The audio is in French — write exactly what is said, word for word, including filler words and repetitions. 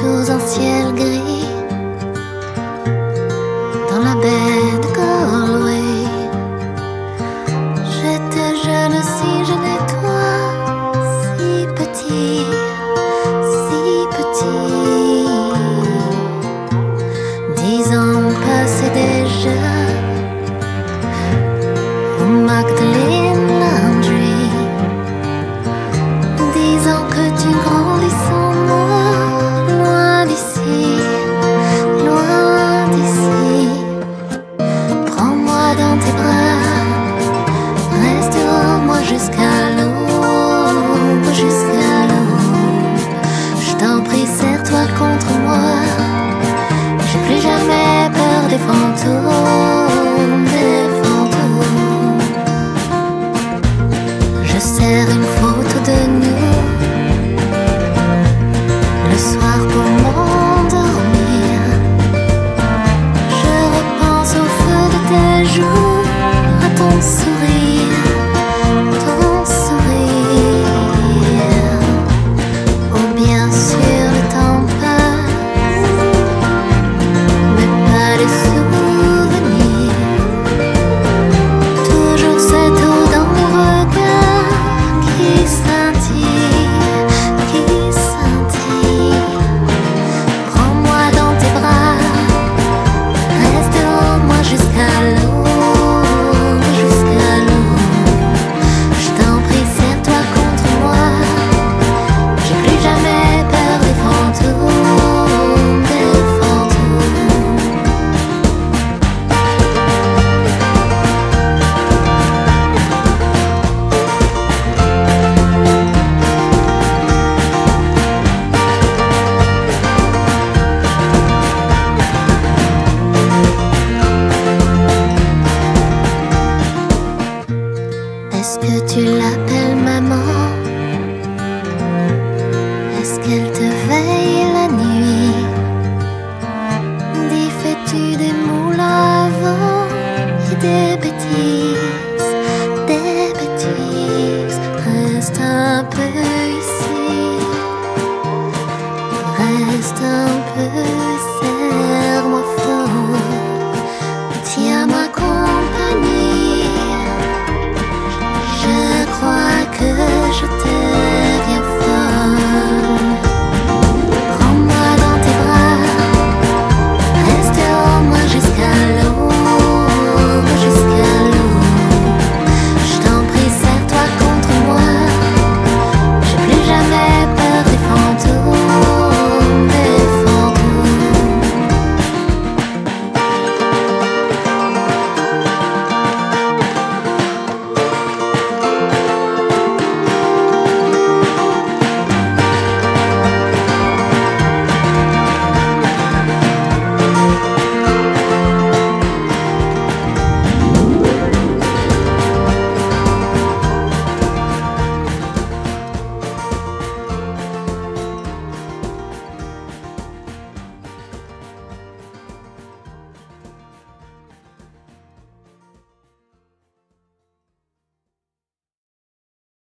sous un ciel gris, dans la baie de Galway. J'étais jeune, si jeune et toi, si petit, si petit. Dix ans passaient déjà au Magdalene Landry. Dix ans que tu grandis sans moi, loin d'ici, loin d'ici. Prends-moi dans tes bras, reste en moi jusqu'à l'aube, jusqu'à l'aube. Je t'en prie, serre-toi contre moi, j'ai plus jamais peur des fantômes, des fantômes. Je serre une photo de nous le soir pour m'endormir. Je repense au feu de tes joues, à ton sourire, ton sourire. Oh bien sûr le temps passe, mais pas les souvenirs. Toujours cette eau dans mon regard qui scintille, qui scintille. Prends-moi dans tes bras, reste en moi jusqu'à l'aube, jusqu'à l'aube. Je t'en prie, serre-toi contre moi, j'ai plus jamais peur des fantômes, des fantômes. Est-ce que tu l'appelles maman? Est-ce qu'elle te veille la nuit? Dis, fais-tu des moulins à vent et des bêtises, des bêtises? Reste un peu